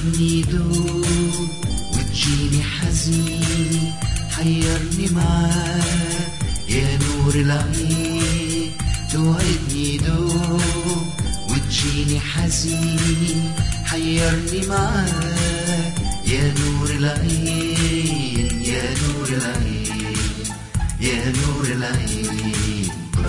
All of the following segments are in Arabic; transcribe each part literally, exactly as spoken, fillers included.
توعدني دوب وتجيني حزين، حيرني معاك يا نور العين. توعدني دوب وتجيني حزين، حيرني معاك يا نور العين، يا نور العين، يا نور العين.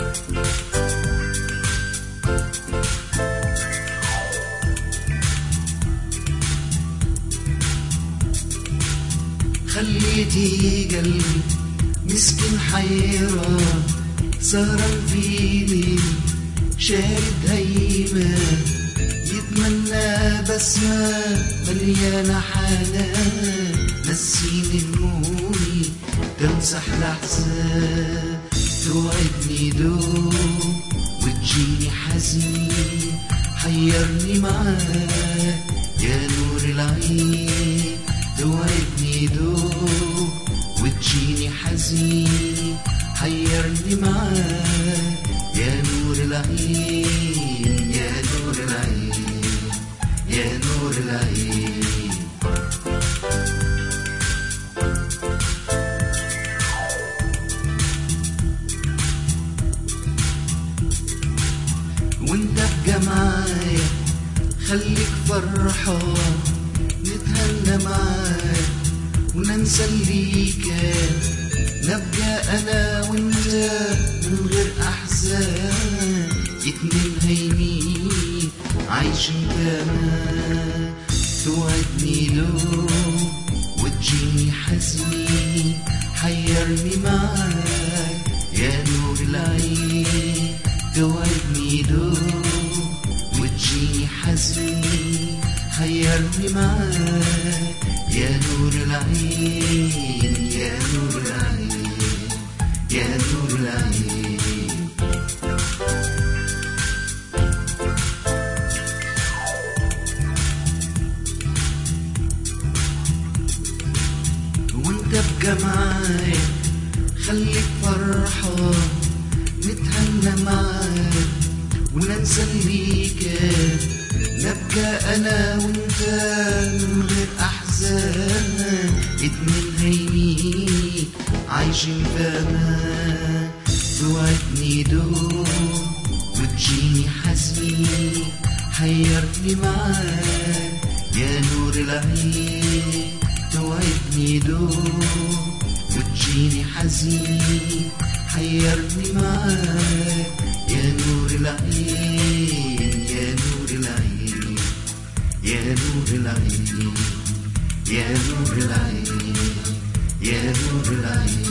خليتي قلبي مسكين حيران، سهران فيني شارد هيمة، يتمنى بسمة مليانة حنان، نسيني همومي تمسح الأحزان. توعدني دوب وتجيني حزين، حيرني معاك يا نور العين. توعدني دوب وتجيني حزين، حيرني معاك يا نور العين، يا نور العين، يا نور العين. وانت بقى معايا خليك فرحان، نتهنى معاك وننسى اللي كان، نبقى انا وانت من غير احزان، اتنين هايمين عايشين كمان. توعدني دوب وتجيني حزين، حيرني معاك يا نور العين. توعدني دوب وتجيني حزين، حيرني معاك يا نور العين، يا نور العين، يا نور العين. وانت بقى معايا خليك فرحان، نتهنى معاك وننسى اللي كان، نبقى انا وانت من غير احزان، اتنين هايمين عايشين بامان. توعدني دوب وتجيني حزين، حيرني معاك يا نور العين. توعدني دوب وتجيني حزين، حيرني معاك يا نور العين، يا نور العين، يا نور العين، يا نور العين، يا نور العين.